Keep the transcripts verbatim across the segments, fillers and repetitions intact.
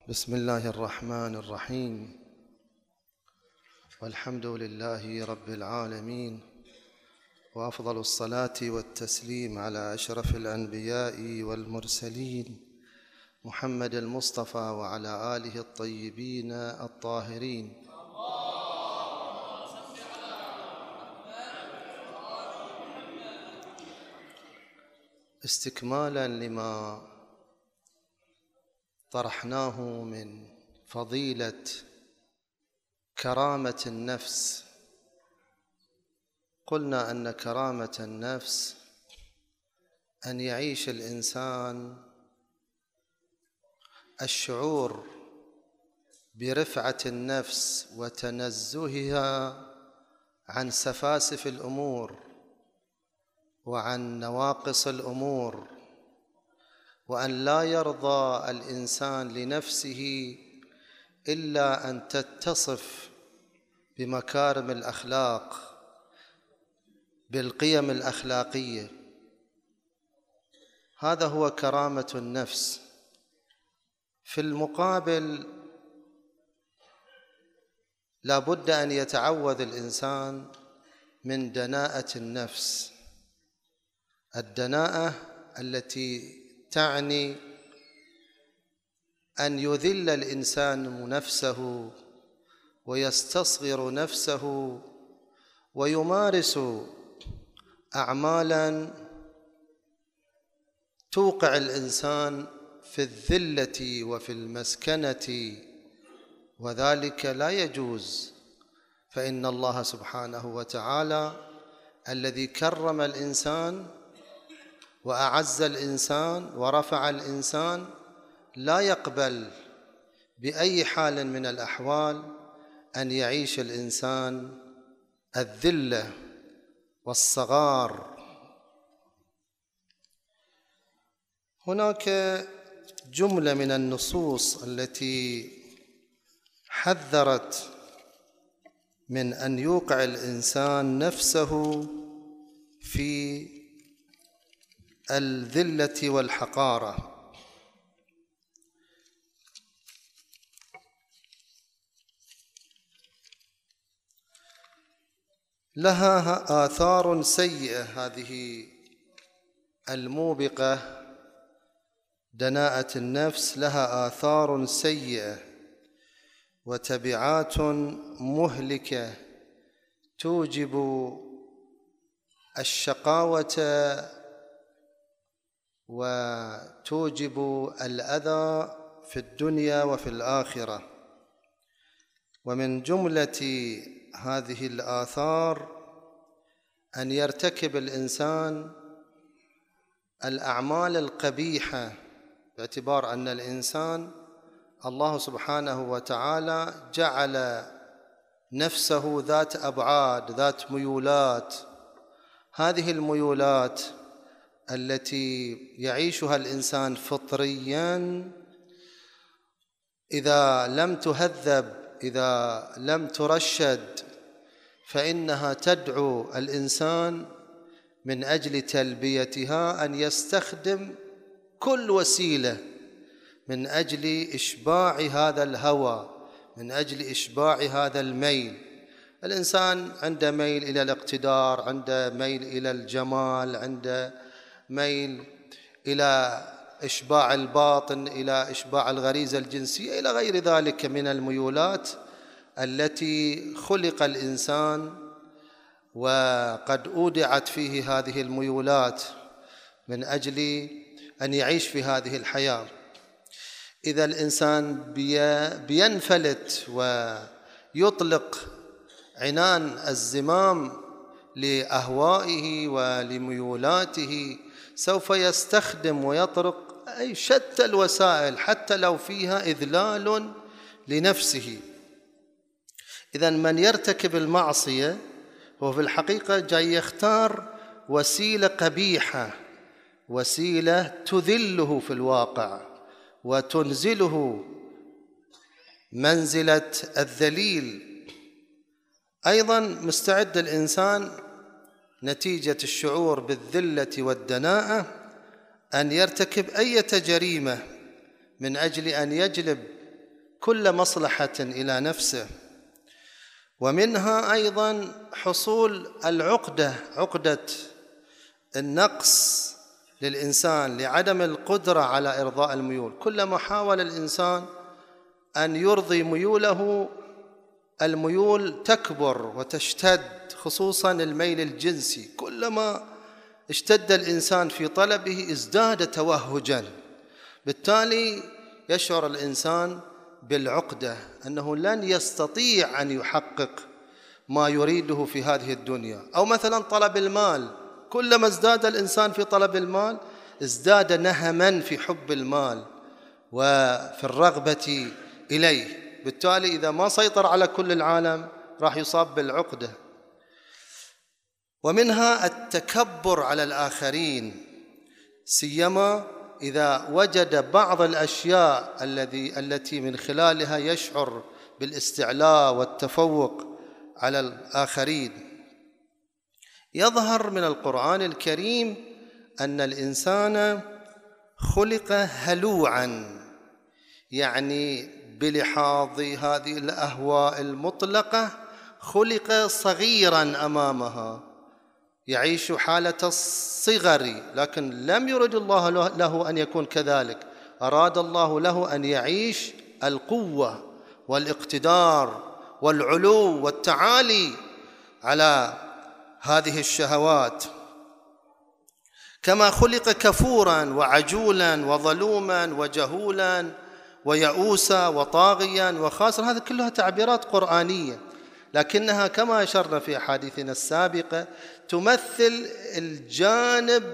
بسم الله الرحمن الرحيم، والحمد لله رب العالمين، وأفضل الصلاة والتسليم على أشرف الأنبياء والمرسلين محمد المصطفى وعلى آله الطيبين الطاهرين. استكمالا لما طرحناه من فضيلة كرامة النفس، قلنا أن كرامة النفس أن يعيش الإنسان الشعور برفعة النفس وتنزهها عن سفاسف الأمور وعن نواقص الأمور، وأن لا يرضى الإنسان لنفسه إلا أن تتصف بمكارم الأخلاق، بالقيم الأخلاقية. هذا هو كرامة النفس. في المقابل لا بد أن يتعوذ الإنسان من دناءة النفس. الدناءة التي تعني أن يذل الإنسان نفسه ويستصغر نفسه ويمارس أعمالاً توقع الإنسان في الذلة وفي المسكنة، وذلك لا يجوز. فإن الله سبحانه وتعالى الذي كرم الإنسان وأعز الإنسان ورفع الإنسان لا يقبل بأي حال من الأحوال أن يعيش الإنسان الذلة والصغار. هناك جملة من النصوص التي حذرت من أن يوقع الإنسان نفسه في الذلة والحقارة. لها آثار سيئة، هذه الموبقة دناءة النفس لها آثار سيئة وتبعات مهلكة توجب الشقاوة وتوجب الأذى في الدنيا وفي الآخرة. ومن جملة هذه الآثار أن يرتكب الإنسان الأعمال القبيحة، باعتبار أن الإنسان الله سبحانه وتعالى جعل نفسه ذات أبعاد، ذات ميولات. هذه الميولات التي يعيشها الإنسان فطرياً إذا لم تهذب، إذا لم ترشد، فإنها تدعو الإنسان من أجل تلبيتها أن يستخدم كل وسيلة من أجل إشباع هذا الهوى، من أجل إشباع هذا الميل. الإنسان عنده ميل إلى الاقتدار، عنده ميل إلى الجمال، عنده ميل إلى إشباع الباطن، إلى إشباع الغريزة الجنسية، إلى غير ذلك من الميولات التي خلق الإنسان وقد أودعت فيه هذه الميولات من أجل أن يعيش في هذه الحياة. إذا الإنسان بينفلت ويطلق عنان الزمام لأهوائه ولميولاته، سوف يستخدم ويطرق أي شتى الوسائل حتى لو فيها إذلال لنفسه. إذن من يرتكب المعصية هو في الحقيقة جاي يختار وسيلة قبيحة، وسيلة تذله في الواقع وتنزله منزلة الذليل. أيضا مستعد الإنسان نتيجة الشعور بالذلة والدناءة أن يرتكب أي جريمة من أجل أن يجلب كل مصلحة إلى نفسه. ومنها أيضا حصول العقدة، عقدة النقص للإنسان لعدم القدرة على إرضاء الميول. كلما حاول الإنسان أن يرضي ميوله الميول تكبر وتشتد، خصوصا الميل الجنسي. كلما اشتد الإنسان في طلبه ازداد توهجا، بالتالي يشعر الإنسان بالعقدة أنه لن يستطيع أن يحقق ما يريده في هذه الدنيا. أو مثلا طلب المال، كلما ازداد الإنسان في طلب المال ازداد نهما في حب المال وفي الرغبة إليه، بالتالي إذا ما سيطر على كل العالم راح يصاب بالعقدة. ومنها التكبر على الآخرين، سيما إذا وجد بعض الأشياء الذي التي من خلالها يشعر بالاستعلاء والتفوق على الآخرين. يظهر من القرآن الكريم أن الإنسان خلق هلوعا، يعني بلحاظ هذه الأهواء المطلقة خلق صغيرا أمامها، يعيش حالة الصغر، لكن لم يرد الله له أن يكون كذلك. أراد الله له أن يعيش القوة والاقتدار والعلو والتعالي على هذه الشهوات. كما خلق كفورا وعجولا وظلوما وجهولا ويئوسا وطاغيا وخاسرا، هذه كلها تعبيرات قرآنية، لكنها كما أشرنا في أحاديثنا السابقة تمثل الجانب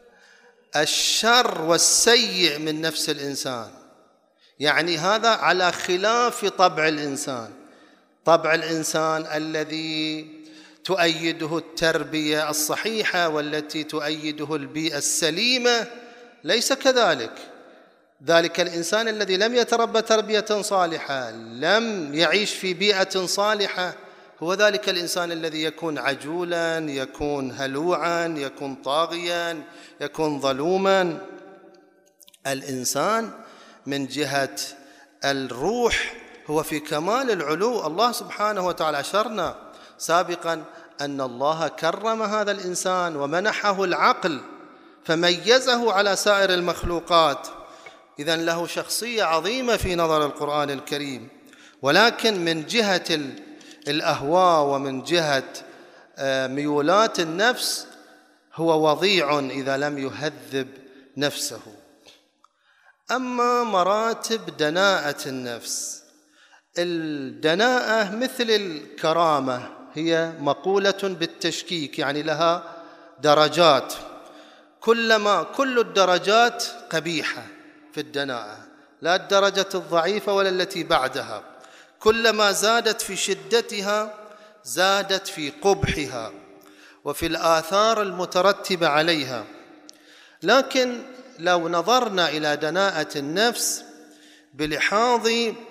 الشر والسيء من نفس الإنسان. يعني هذا على خلاف طبع الإنسان. طبع الإنسان الذي تؤيده التربية الصحيحة والتي تؤيده البيئة السليمة ليس كذلك. ذلك الإنسان الذي لم يتربى تربية صالحة، لم يعيش في بيئة صالحة، هو ذلك الإنسان الذي يكون عجولا، يكون هلوعا، يكون طاغيا، يكون ظلوما. الإنسان من جهة الروح هو في كمال العلو. الله سبحانه وتعالى أشرنا سابقا أن الله كرم هذا الإنسان ومنحه العقل فميزه على سائر المخلوقات، إذن له شخصية عظيمة في نظر القرآن الكريم. ولكن من جهة الأهواء ومن جهة ميولات النفس هو وضيع إذا لم يهذب نفسه. أما مراتب دناءة النفس، الدناءة مثل الكرامة، هي مقولة بالتشكيك، يعني لها درجات، كلما كل الدرجات قبيحة في الدناءة، لا الدرجة الضعيفة ولا التي بعدها، كلما زادت في شدتها زادت في قبحها وفي الآثار المترتبة عليها. لكن لو نظرنا إلى دناءة النفس بلحاظ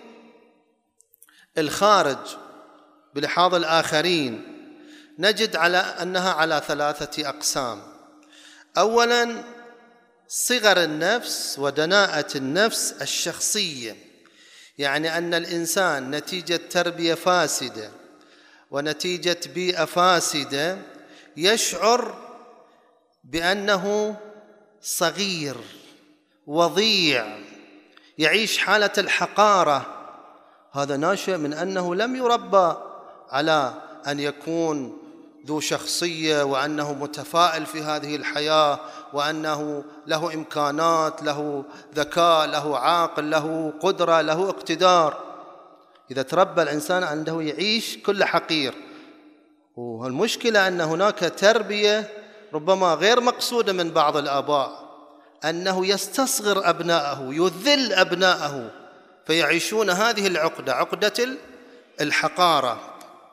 الخارج، بلحاظ الآخرين، نجد على أنها على ثلاثة أقسام. أولاً صغر النفس ودناءة النفس الشخصية، يعني أن الإنسان نتيجة تربية فاسدة ونتيجة بيئة فاسدة يشعر بأنه صغير وضيع، يعيش حالة الحقارة. هذا ناشئ من أنه لم يربى على أن يكون ذو شخصية وأنه متفائل في هذه الحياة وأنه له إمكانات، له ذكاء، له عاقل، له قدرة، له اقتدار. إذا تربى الإنسان عنده يعيش كل حقير. والمشكلة أن هناك تربية ربما غير مقصودة من بعض الآباء، أنه يستصغر أبناءه، يذل أبناءه، فيعيشون هذه العقدة، عقدة الحقارة.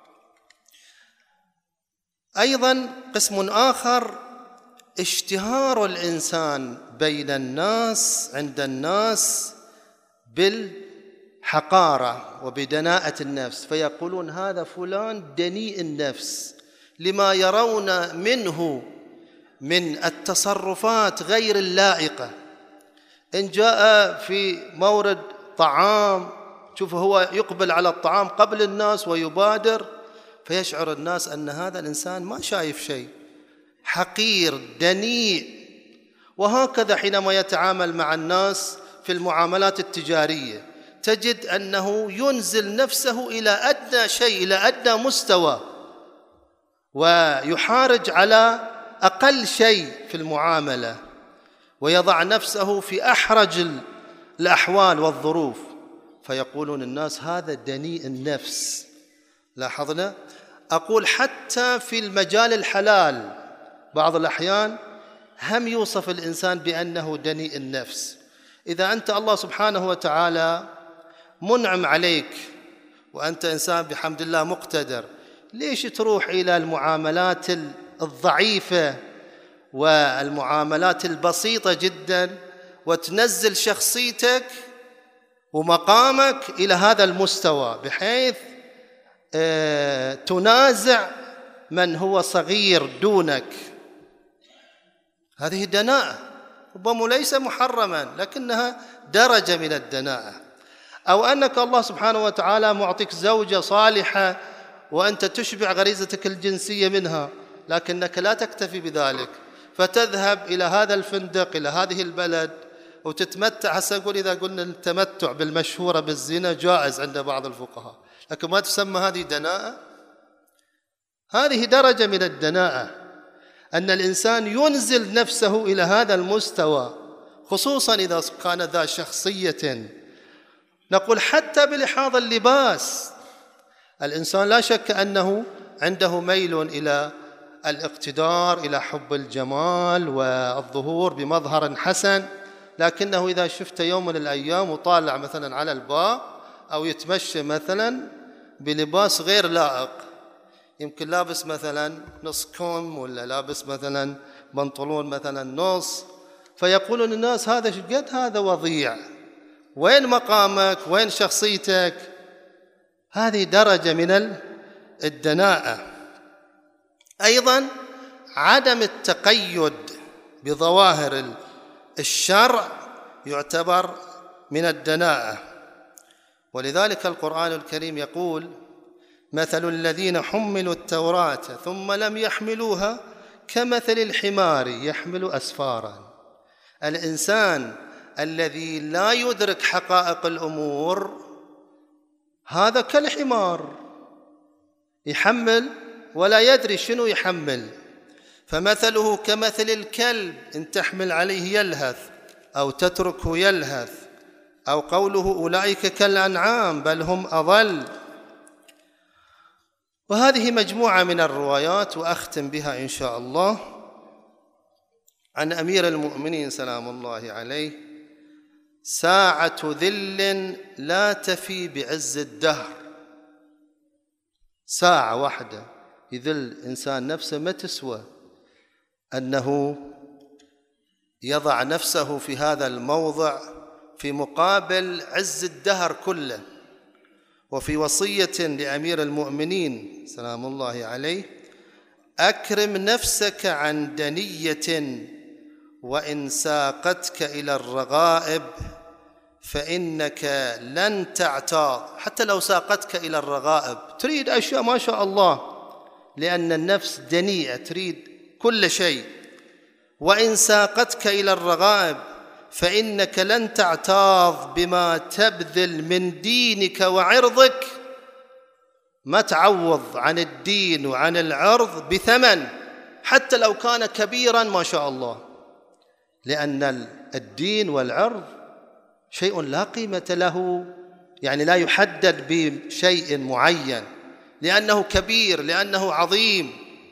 أيضا قسم آخر اشتهار الإنسان بين الناس، عند الناس، بالحقارة وبدناءة النفس، فيقولون هذا فلان دنيء النفس لما يرون منه من التصرفات غير اللائقة. إن جاء في مورد طعام شوف هو يقبل على الطعام قبل الناس ويبادر، فيشعر الناس أن هذا الإنسان ما شايف شيء، حقير دنيء. وهكذا حينما يتعامل مع الناس في المعاملات التجارية تجد أنه ينزل نفسه إلى أدنى شيء، إلى أدنى مستوى، ويحارج على أقل شيء في المعاملة، ويضع نفسه في أحرج الأحوال والظروف، فيقولون الناس هذا دنيء النفس. لاحظنا؟ أقول حتى في المجال الحلال بعض الأحيان هم يوصف الإنسان بأنه دنيء النفس. إذا أنت الله سبحانه وتعالى منعم عليك وأنت إنسان بحمد الله مقتدر، ليش تروح إلى المعاملات الضعيفة والمعاملات البسيطة جدا وتنزل شخصيتك ومقامك إلى هذا المستوى بحيث تنازع من هو صغير دونك؟ هذه دناءة، ربما ليس محرما لكنها درجة من الدناءة. أو أنك الله سبحانه وتعالى معطيك زوجة صالحة وأنت تشبع غريزتك الجنسية منها، لكنك لا تكتفي بذلك، فتذهب إلى هذا الفندق، إلى هذه البلد، وتتمتع. هسه أقول إذا قلنا التمتع بالمشهورة بالزنا جائز عند بعض الفقهاء، لكن ما تسمى هذه دناءة؟ هذه درجة من الدناءة، أن الإنسان ينزل نفسه إلى هذا المستوى، خصوصا إذا كان ذا شخصية. نقول حتى بلحاظ اللباس، الإنسان لا شك أنه عنده ميل إلى الاقتدار، إلى حب الجمال والظهور بمظهر حسن، لكنه إذا شفت يوم من الأيام وطالع مثلا على الباب أو يتمشى مثلا بلباس غير لائق، يمكن لابس مثلا نص كم ولا لابس مثلا بنطلون مثلا نص، فيقولون الناس هذا شقد هذا وضيع، وين مقامك، وين شخصيتك؟ هذه درجة من الدناءة. أيضا عدم التقيد بظواهر الشرع يعتبر من الدناءة، ولذلك القرآن الكريم يقول: مثل الذين حملوا التوراة ثم لم يحملوها كمثل الحمار يحمل أسفارا. الإنسان الذي لا يدرك حقائق الأمور هذا كالحمار، يحمل ولا يدري شنو يحمل. فمثله كمثل الكلب إن تحمل عليه يلهث أو تتركه يلهث، أو قوله أولئك كالأنعام بل هم أضل. وهذه مجموعة من الروايات، وأختم بها إن شاء الله، عن أمير المؤمنين سلام الله عليه: ساعة ذل لا تفي بعز الدهر. ساعة واحدة يذل إنسان نفسه ما تسوى أنه يضع نفسه في هذا الموضع في مقابل عز الدهر كله. وفي وصية لأمير المؤمنين سلام الله عليه: أكرم نفسك عن دنية وإن ساقتك إلى الرغائب فإنك لن تعتاض. حتى لو ساقتك إلى الرغائب تريد أشياء ما شاء الله، لأن النفس دنيئة تريد كل شيء. وإن ساقتك إلى الرغائب فإنك لن تعتاض بما تبذل من دينك وعرضك، ما تعوض عن الدين وعن العرض بثمن حتى لو كان كبيرا ما شاء الله، لأن الدين والعرض شيء لا قيمة له، يعني لا يحدد بشيء معين، لأنه كبير، لأنه عظيم.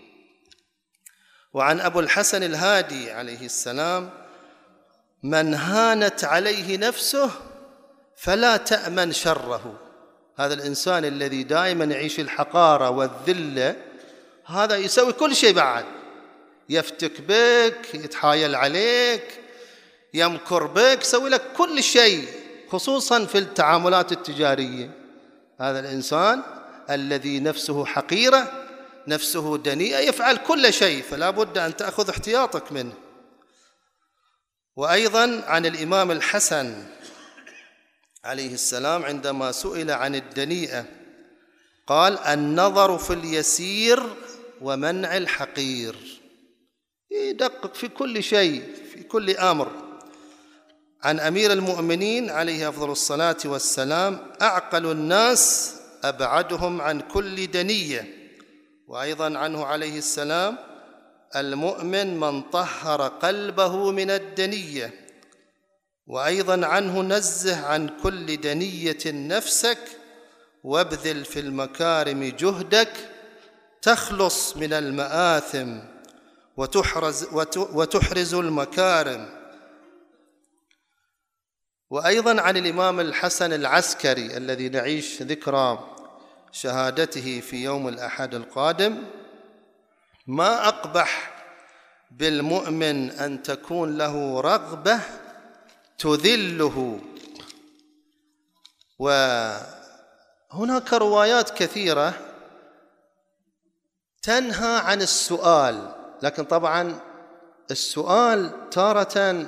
وعن أبو الحسن الهادي عليه السلام: من هانت عليه نفسه فلا تأمن شره. هذا الإنسان الذي دائما يعيش الحقارة والذلة، هذا يسوي كل شيء، بعد يفتك بك، يتحايل عليك، يمكر بك، يسوي لك كل شيء، خصوصا في التعاملات التجارية. هذا الإنسان الذي نفسه حقيرة، نفسه دنيئة، يفعل كل شيء، فلا بد أن تأخذ احتياطك منه. وأيضا عن الإمام الحسن عليه السلام عندما سئل عن الدنيئة قال: النظر في اليسير ومنع الحقير. يدقق في كل شيء، في كل أمر. عن أمير المؤمنين عليه أفضل الصلاة والسلام: أعقل الناس أبعدهم عن كل دنية. وأيضا عنه عليه السلام: المؤمن من طهر قلبه من الدنية. وأيضا عنه: نزه عن كل دنية نفسك وابذل في المكارم جهدك تخلص من المآثم وتحرز, وتحرز المكارم. وأيضا عن الإمام الحسن العسكري الذي نعيش ذكرى شهادته في يوم الأحد القادم: ما أقبح بالمؤمن أن تكون له رغبة تذله. وهناك روايات كثيرة تنهى عن السؤال، لكن طبعا السؤال تارة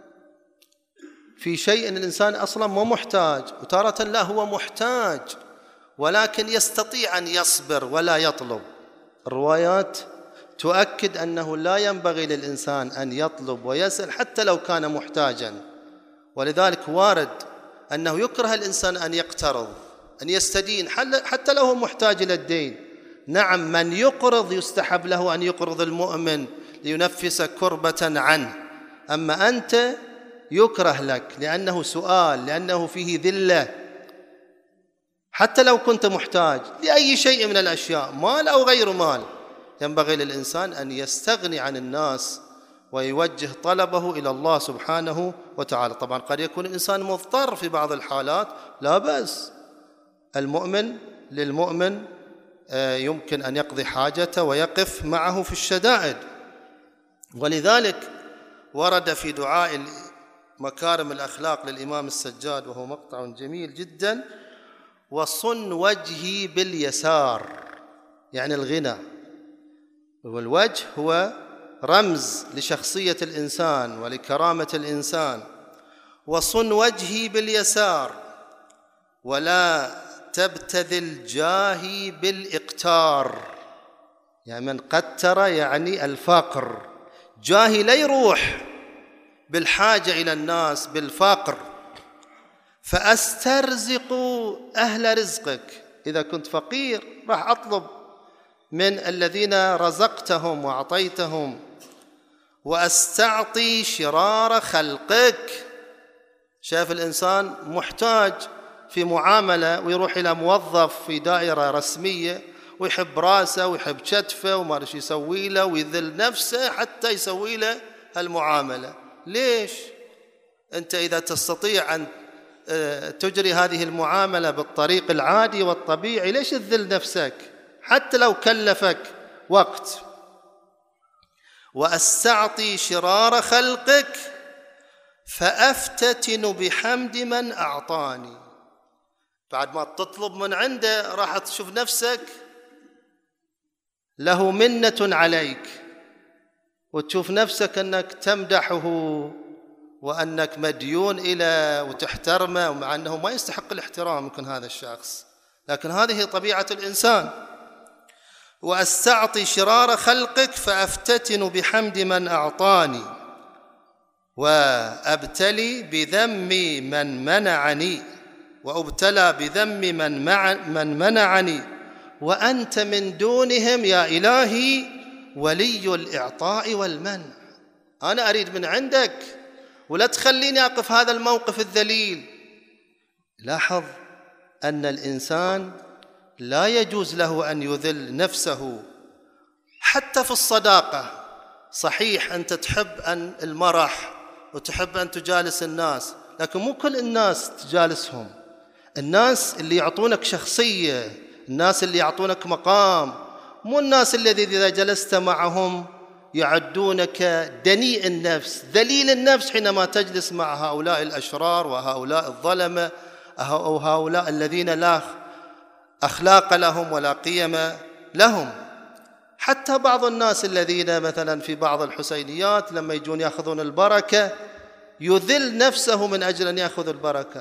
في شيء الإنسان أصلا مو محتاج، وتارة لا هو محتاج ولكن يستطيع أن يصبر ولا يطلب. الروايات تؤكد أنه لا ينبغي للإنسان أن يطلب ويسأل حتى لو كان محتاجا. ولذلك وارد أنه يكره الإنسان أن يقترض، أن يستدين حتى لو هو محتاج إلى الدين. نعم، من يقرض يستحب له أن يقرض المؤمن لينفس كربة عنه، أما أنت يكره لك لأنه سؤال، لأنه فيه ذلة. حتى لو كنت محتاج لأي شيء من الأشياء، مال أو غير مال، ينبغي للإنسان أن يستغني عن الناس ويوجه طلبه إلى الله سبحانه وتعالى. طبعا قد يكون الإنسان مضطر في بعض الحالات، لا بأس، المؤمن للمؤمن يمكن أن يقضي حاجته ويقف معه في الشدائد. ولذلك ورد في دعاء مكارم الأخلاق للإمام السجاد، وهو مقطع جميل جدا: وصن وجهي باليسار، يعني الغنى. والوجه هو رمز لشخصية الإنسان ولكرامة الإنسان. وصن وجهي باليسار ولا تبتذل جاهي بالإقتار، يعني من قتر يعني الفقر، جاهي لا يروح بالحاجة إلى الناس بالفقر. فأسترزق أهل رزقك، إذا كنت فقير راح أطلب من الذين رزقتهم وأعطيتهم. وأستعطي شرار خلقك، شاف الإنسان محتاج في معاملة ويروح إلى موظف في دائرة رسمية ويحب راسه ويحب كتفه وما رش يسوي له ويذل نفسه حتى يسوي له هالمعاملة. ليش؟ أنت إذا تستطيع أن تجري هذه المعاملة بالطريق العادي والطبيعي، ليش تذل نفسك حتى لو كلفك وقت؟ وأستعطي شرار خلقك فأفتتن بحمد من أعطاني. بعد ما تطلب من عنده راح تشوف نفسك له منة عليك، وتشوف نفسك أنك تمدحه وأنك مديون إلى وتحترمه، ومع أنه ما يستحق الاحترام يمكن هذا الشخص، لكن هذه طبيعة الإنسان. وأستعطي شرار خلقك فأفتتن بحمد من أعطاني وأبتلي بذم من منعني وأبتلى بذم من, مع من منعني وأنت من دونهم يا إلهي ولي الإعطاء والمنع. أنا أريد من عندك ولا تخليني أقف هذا الموقف الذليل. لاحظ أن الإنسان لا يجوز له أن يذل نفسه حتى في الصداقة. صحيح أنت تحب أن المرح وتحب أن تجالس الناس، لكن مو كل الناس تجالسهم. الناس اللي يعطونك شخصية، الناس اللي يعطونك مقام، مو الناس الذي إذا جلست معهم يعدونك دنيء النفس ذليل النفس حينما تجلس مع هؤلاء الأشرار وهؤلاء الظلمة أو هؤلاء الذين لا أخلاق لهم ولا قيم لهم. حتى بعض الناس الذين مثلا في بعض الحسينيات لما يجون يأخذون البركة يذل نفسه من أجل أن يأخذ البركة.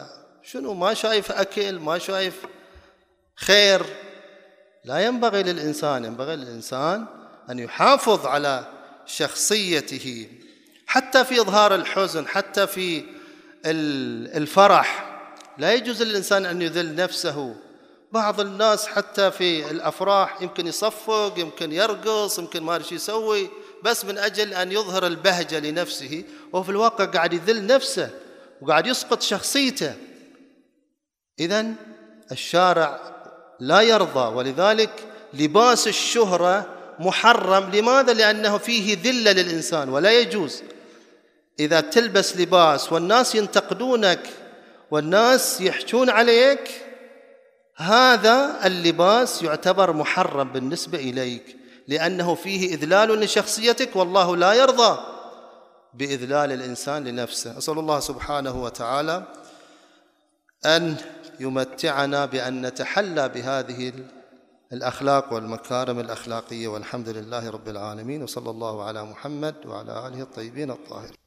شنو ما شايف أكل، ما شايف خير. لا ينبغي للإنسان، ينبغي للإنسان أن يحافظ على شخصيته حتى في إظهار الحزن، حتى في الفرح. لا يجوز للإنسان أن يذل نفسه. بعض الناس حتى في الأفراح يمكن يصفق، يمكن يرقص، يمكن ما أدري شو يسوي، بس من أجل أن يظهر البهجة لنفسه، وفي الواقع قاعد يذل نفسه وقاعد يسقط شخصيته. إذن الشارع لا يرضى، ولذلك لباس الشهرة محرم. لماذا؟ لأنه فيه ذلة للإنسان، ولا يجوز إذا تلبس لباس والناس ينتقدونك والناس يحجون عليك، هذا اللباس يعتبر محرم بالنسبة إليك، لأنه فيه إذلال لشخصيتك، والله لا يرضى بإذلال الإنسان لنفسه. أسأل الله سبحانه وتعالى أن يمتعنا بأن نتحلى بهذه الأخلاق والمكارم الأخلاقية، والحمد لله رب العالمين، وصلى الله على محمد وعلى آله الطيبين الطاهرين.